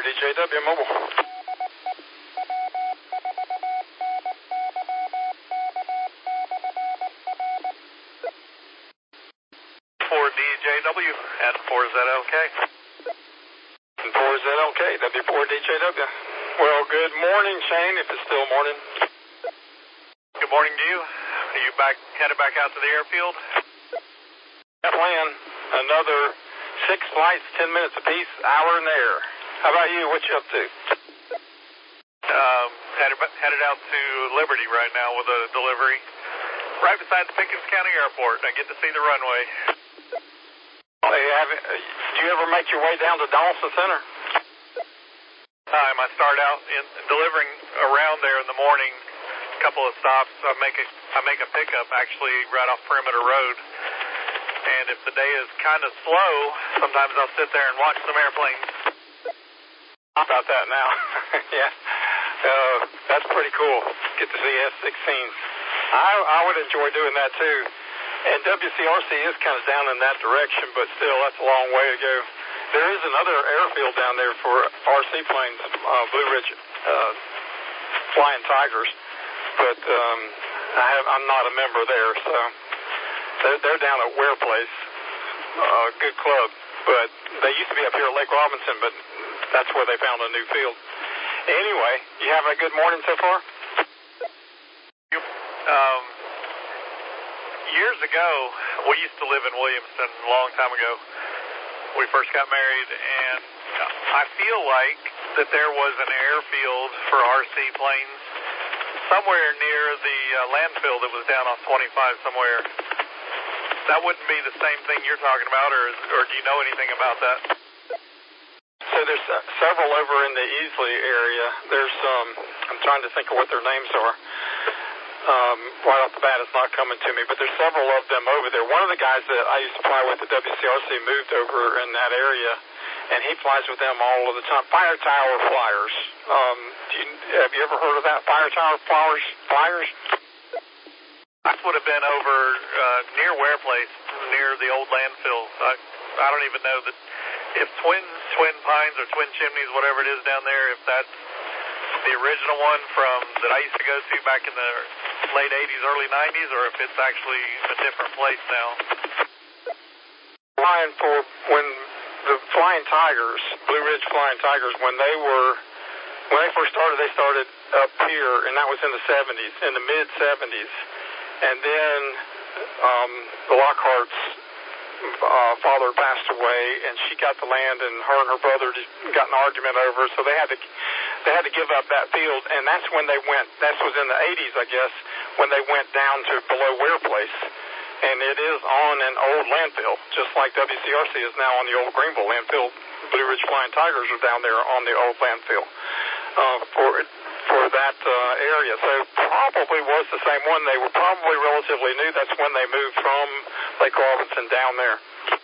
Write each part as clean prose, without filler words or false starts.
DJW Mobile. 4DJW at 4ZLK. 4ZLK, W4DJW. Well, good morning, Shane, if it's still morning. Good morning to you. Are you headed back out to the airfield? Got plan. Another 6 flights, 10 minutes apiece, hour in the air. How about you? What you up to? Headed out to Liberty right now with a delivery. Right beside the Pickens County Airport. I get to see the runway. Do you ever make your way down to Donaldson Center? I start out delivering around there in the morning. A couple of stops. I make a pickup actually right off Perimeter Road. And if the day is kind of slow, sometimes I'll sit there and watch some airplanes. How about that now? Yeah. That's pretty cool. Get to see F-16s. I would enjoy doing that too. And WCRC is kind of down in that direction, but still, that's a long way to go. There is another airfield down there for RC planes, Blue Ridge Flying Tigers, but I'm not a member there, so they're down at Ware Place, good club. But they used to be up here at Lake Robinson, but that's where they found a new field. Anyway, you having a good morning so far? Years ago, we used to live in Williamston a long time ago. We first got married, and I feel like that there was an airfield for RC planes somewhere near the landfill that was down on 25 somewhere. That wouldn't be the same thing you're talking about, or do you know anything about that? So there's several over in the Easley area. There's I'm trying to think of what their names are. Right off the bat, it's not coming to me, but there's several of them over there. One of the guys that I used to fly with at WCRC moved over in that area, and he flies with them all of the time. Fire Tower Flyers. Have you ever heard of that? Fire Tower Flyers? That would have been over near Ware Place, near the old landfill. I don't even know that if Twin Pines or Twin Chimneys, whatever it is down there, if that's the original one that I used to go to back in the late 80s, early 90s, or if it's actually a different place now. Flying for when the Flying Tigers, Blue Ridge Flying Tigers, when they first started, they started up here, and that was in the 70s, in the mid 70s, and then the Lockhart's father passed away, and she got the land, and her brother just got in an argument over it, so they had to give up that field, and that's when they went. That was in the 80s, I guess, when they went down to below Ware Place, and it is on an old landfill, just like WCRC is now on the old Greenville landfill. Blue Ridge Flying Tigers are down there on the old landfill for that area. So probably was the same one. They were probably relatively new. That's when they moved from Lake Robinson down there.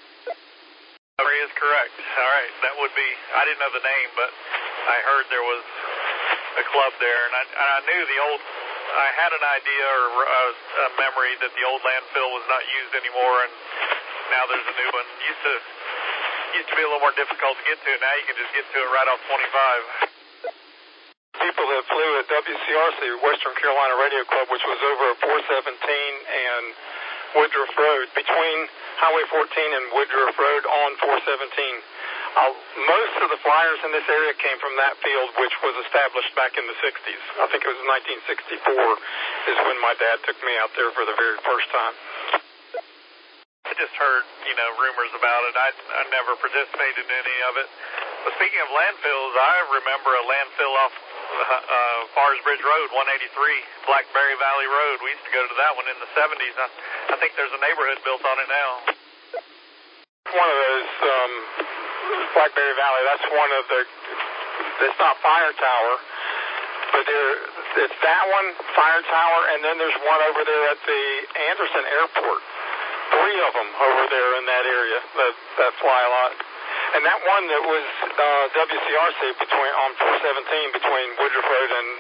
That is correct. All right, that would be. I didn't know the name, but I heard there was a club there, and I knew the old. I had an idea or a memory that the old landfill was not used anymore, and now there's a new one. Used to be a little more difficult to get to. Now you can just get to it right off 25. People that flew at WCRC, Western Carolina Radio Club, which was over at 417 and Woodruff Road, between Highway 14 and Woodruff Road on 417. Most of the flyers in this area came from that field, which was established back in the 60s. I think it was 1964 is when my dad took me out there for the very first time. I just heard, rumors about it. I never participated in any of it. But speaking of landfills, I remember a landfill off Fars Bridge Road, 183, Blackberry Valley Road. We used to go to that one in the 70s. I think there's a neighborhood built on it now. One of those, Blackberry Valley, that's one of the, it's not Fire Tower, but it's that one, Fire Tower, and then there's one over there at the Anderson Airport. 3 of them over there in that area that fly a lot. And that one that was WCRC on 417 between Woodruff Road and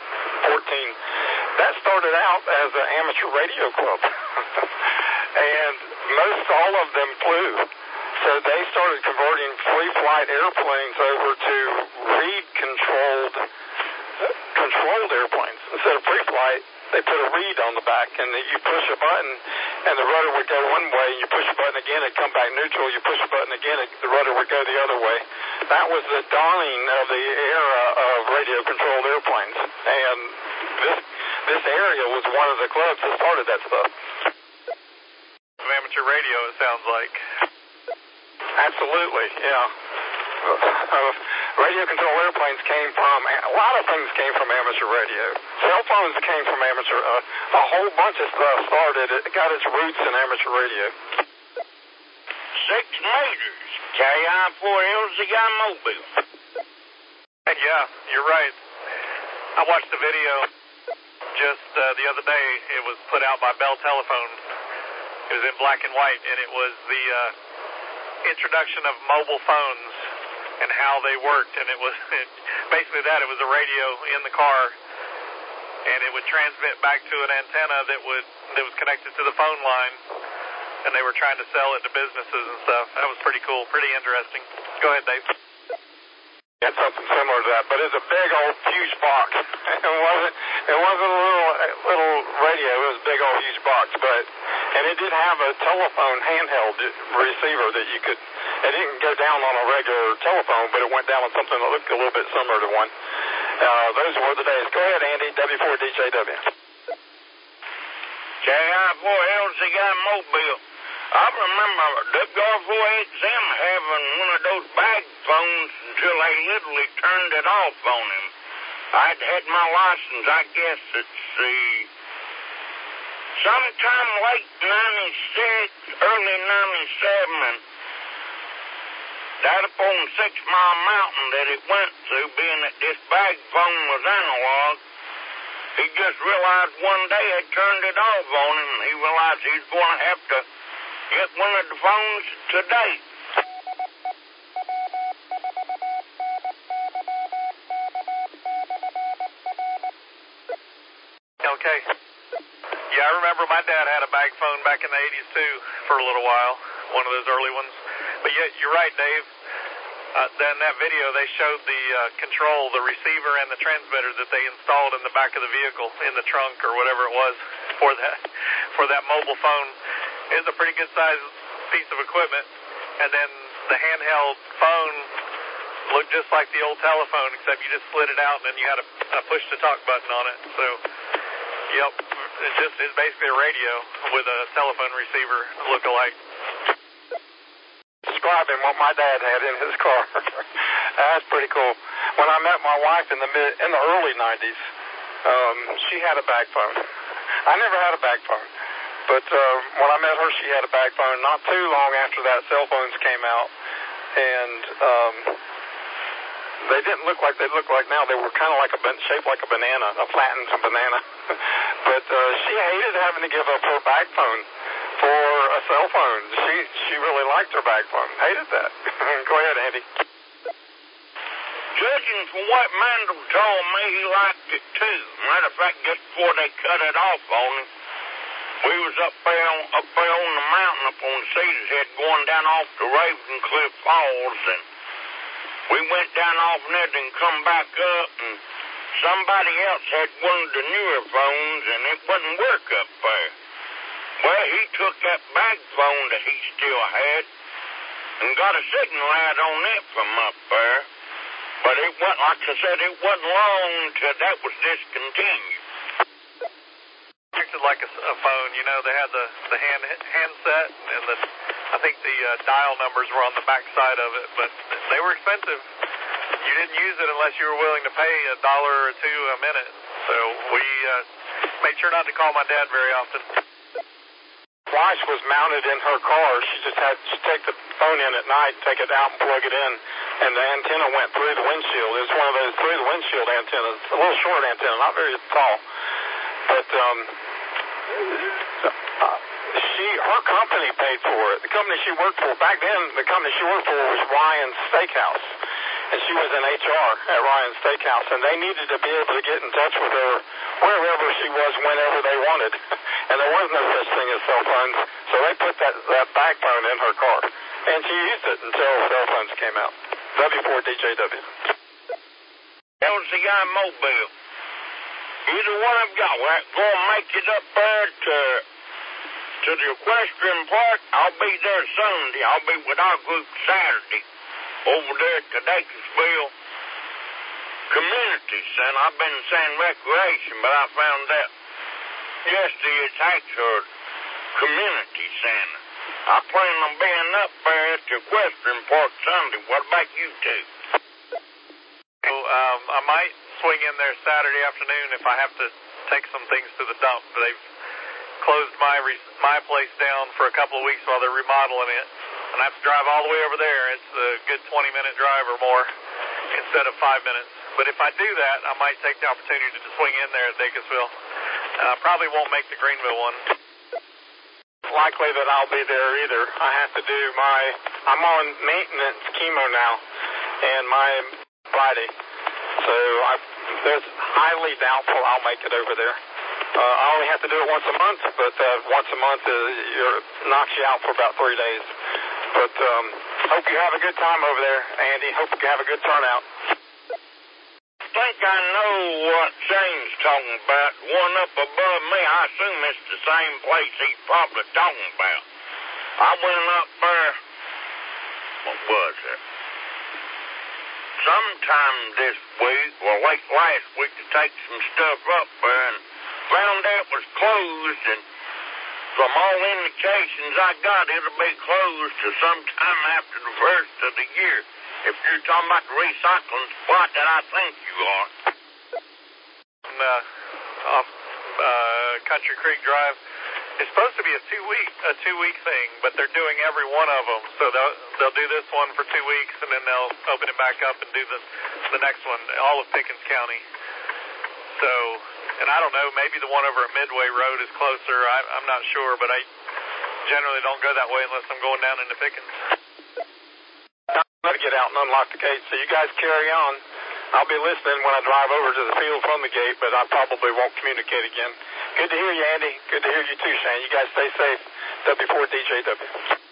14, that started out as an amateur radio club. And all of them flew. So they started converting free flight airplanes over to reed-controlled airplanes. Instead of free flight, they put a reed on the back, and you push a button, and the rudder would go one way, and you push a button again, it'd come back neutral. You push a button again, the rudder would go the other way. That was the dawning of the era of radio-controlled airplanes, and this area was one of the clubs that started that stuff. Amateur radio, it sounds like. Absolutely, yeah. Radio-controlled airplanes came from, a lot of things came from amateur radio. Cell phones came from amateur, a whole bunch of stuff started, it got its roots in amateur radio. 6 meters, KI-4L Zion Mobile. Yeah, you're right. I watched the video just the other day. It was put out by Bell Telephone. It was in black and white, and it was the introduction of mobile phones and how they worked, and it was basically that. It was a radio in the car, and it would transmit back to an antenna that was connected to the phone line, and they were trying to sell it to businesses and stuff. That was pretty cool, pretty interesting. Go ahead, Dave. It's something similar to that, but it's a big old huge box. It wasn't a little radio, it was a big old huge box, and it did have a telephone handheld receiver that you could, it didn't go down on a regular telephone, but it went down on something that looked a little bit similar to one. Those were the days. Go ahead, Andy, W4DJW. KI-4L Zion Mobile. I remember WR48SM having one of those bag phones until they literally turned it off on him. I'd had my license, I guess it's sometime late 96, early 97, and that up on 6 Mile Mountain that it went to, being that this bag phone was analog, he just realized one day I turned it off on him, and he realized he's going to have to get one of the phones today. Okay. Yeah, I remember my dad had a bag phone back in the 80s, too, for a little while, one of those early ones. But yeah, you're right, Dave. Then that video, they showed the control, the receiver, and the transmitter that they installed in the back of the vehicle, in the trunk or whatever it was, for that mobile phone. It was a pretty good-sized piece of equipment. And then the handheld phone looked just like the old telephone, except you just slid it out, and then you had a push-to-talk button on it. So, yep, it's basically a radio with a telephone receiver look-alike. Describing what my dad had in his car. That's pretty cool. When I met my wife in the early 90s, she had a bag phone. I never had a bag phone. But when I met her, she had a bag phone. Not too long after that, cell phones came out, and they didn't look like they look like now. They were kind of like shaped like a banana, a flattened banana. But she hated having to give up her bag phone for a cell phone. She really liked her bag phone. Hated that. Go ahead, Andy. Judging from what Mandel told me, he liked it too. Matter of fact, just before they cut it off on him, we was up there on the mountain up on Cedars Head going down off the Ravencliff Falls, and we went down off there and come back up, and somebody else had one of the newer phones, and it wouldn't work up there. Well, he took that bag phone that he still had and got a signal out on it from up there. But it wasn't, like I said, it wasn't long till that was discontinued. Acted like a phone, you know. They had the handset, and I think the dial numbers were on the back side of it, but they were expensive. You didn't use it unless you were willing to pay $1 or $2 a minute. So we made sure not to call my dad very often. Wife was mounted in her car. She just had to take the phone in at night, take it out and plug it in, and the antenna went through the windshield. It was one of those through the windshield antennas, a little short antenna, not very tall. But her company paid for it. The company she worked for, back then, the company she worked for was Ryan's Steakhouse. And she was in HR at Ryan's Steakhouse, and they needed to be able to get in touch with her wherever she was, whenever they wanted. And there was no such thing as cell phones, so they put that bag phone in her car. And she used it until cell phones came out. W4DJW. That was the guy in Mobile. Either one of them got. We're going to make it up there to the equestrian park. I'll be there Sunday. I'll be with our group Saturday over there at the Dacresville Community Center. I've been saying recreation, but I found out yesterday it's actually community center. I plan on being up there at the equestrian park Sunday. What about you two? I might swing in there Saturday afternoon if I have to take some things to the dump. They've closed my place down for a couple of weeks while they're remodeling it, and I have to drive all the way over there. It's a good 20-minute drive or more instead of 5 minutes. But if I do that, I might take the opportunity to swing in there at Dacresville. Probably won't make the Greenville one. Likely that I'll be there either. I have to do I'm on maintenance chemo now, and my Friday. So there's highly doubtful I'll make it over there. I only have to do it once a month, but once a month knocks you out for about 3 days. But hope you have a good time over there, Andy. Hope you have a good turnout. I think I know what Shane's talking about. One up above me, I assume it's the same place he's probably talking about. I went up there, what was it? Sometime this week, or late last week, to take some stuff up there and found out it was closed, and from all indications I got, it'll be closed to sometime after the first of the year. If you're talking about the recycling spot that I think you are. Off Country Creek Drive. It's supposed to be a two-week thing, but they're doing every one of them. So they'll do this one for 2 weeks, and then they'll open it back up and do the next one, all of Pickens County. So, and I don't know, maybe the one over at Midway Road is closer. I'm not sure, but I generally don't go that way unless I'm going down into Pickens. I'm going to get out and unlock the gate, so you guys carry on. I'll be listening when I drive over to the field from the gate, but I probably won't communicate again. Good to hear you, Andy. Good to hear you too, Shane. You guys stay safe. W4DJW.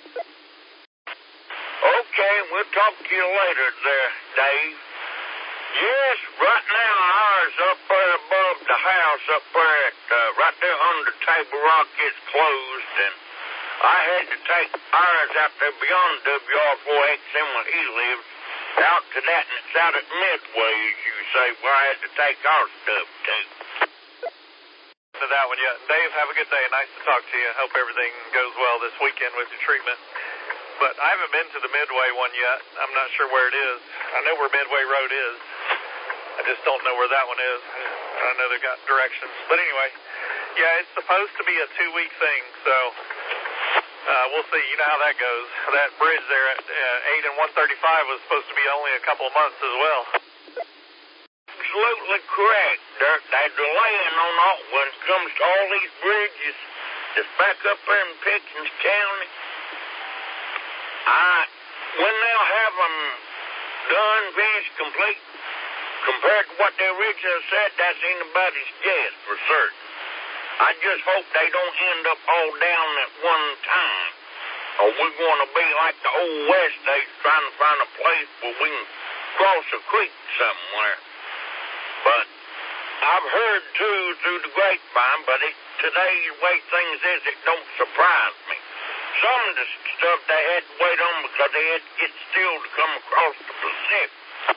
Okay, we'll talk to you later there, Dave. Yes, right now ours up there above the house, up there at, right there under Table Rock is closed, and I had to take ours out there beyond WR4XM where he lives, out to that, and it's out at Midway, as you say, where I had to take our stuff to. To that one, yeah. Dave, have a good day. Nice to talk to you. Hope everything goes well this weekend with your treatment. But I haven't been to the Midway one yet. I'm not sure where it is. I know where Midway Road is. I just don't know where that one is. I know they got directions. But anyway, yeah, it's supposed to be a 2-week thing, so we'll see. You know how that goes. That bridge there at 8 and 135 was supposed to be only a couple of months as well. Absolutely correct. They're delaying on all when it comes to all these bridges that's back up there in Pickens County. When they'll have them done, finished, complete, compared to what they originally said, that's anybody's guess for certain. I just hope they don't end up all down at one time, or we're going to be like the old West days trying to find a place where we can cross a creek somewhere. But I've heard, too, through the grapevine, but today's way things is, it don't surprise me. Some of the stuff they had to wait on because they had to get still to come across the Pacific.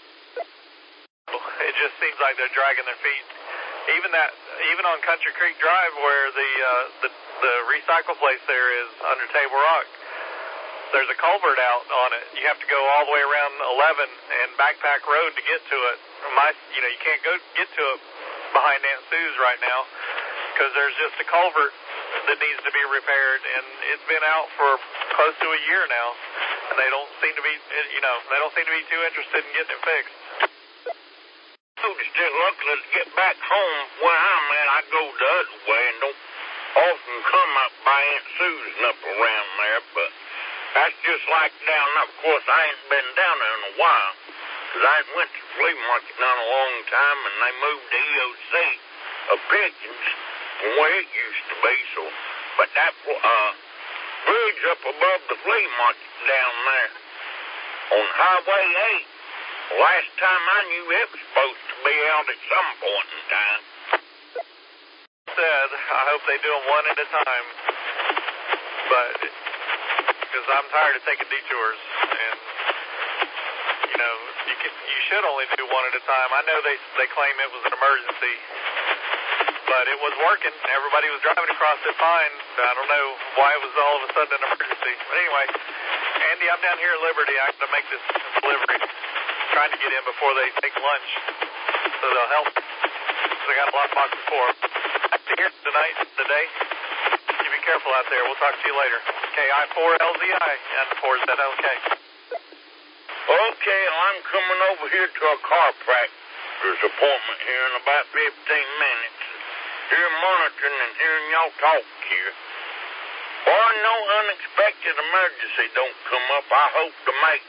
It just seems like they're dragging their feet. Even on Country Creek Drive, where the recycle place there is under Table Rock, there's a culvert out on it. You have to go all the way around 11 and Backpack Road to get to it. You can't get to it behind Aunt Sue's right now because there's just a culvert that needs to be repaired, and it's been out for close to a year now, and they don't seem to be too interested in getting it fixed. Still luckily to get back home where I'm at. I go the other way and don't often come up by Aunt Sue's and up around there, but that's just like down there. Of course, I ain't been down there in a while because I ain't went to the flea market in a long time, and they moved the EOC of Pickens from where it used to be. So, but that bridge up above the flea market down there on Highway 8. Last time I knew it was supposed to be out at some point in time. Said, I hope they do them one at a time. But, because I'm tired of taking detours. And, you know, you should only do one at a time. I know they claim it was an emergency. But it was working. Everybody was driving across it fine. I don't know why it was all of a sudden an emergency. But anyway, Andy, I'm down here at Liberty. I have to make this delivery. Trying to get in before they take lunch. So they'll help. So I got a lot of boxes for them. Here tonight, today. You be careful out there. We'll talk to you later. KI4LZI and 4ZLK. Okay, I'm coming over here to a chiropractor's appointment here in about 15 minutes. Here monitoring and hearing y'all talk here. Or no unexpected emergency don't come up, I hope to make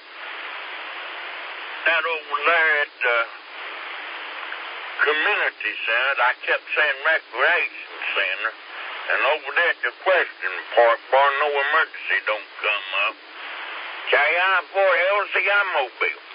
that over there at the community center. I kept saying recreation center. And over there at the Equestrian Park, bar no emergency don't come up. KI4LZI Mobile.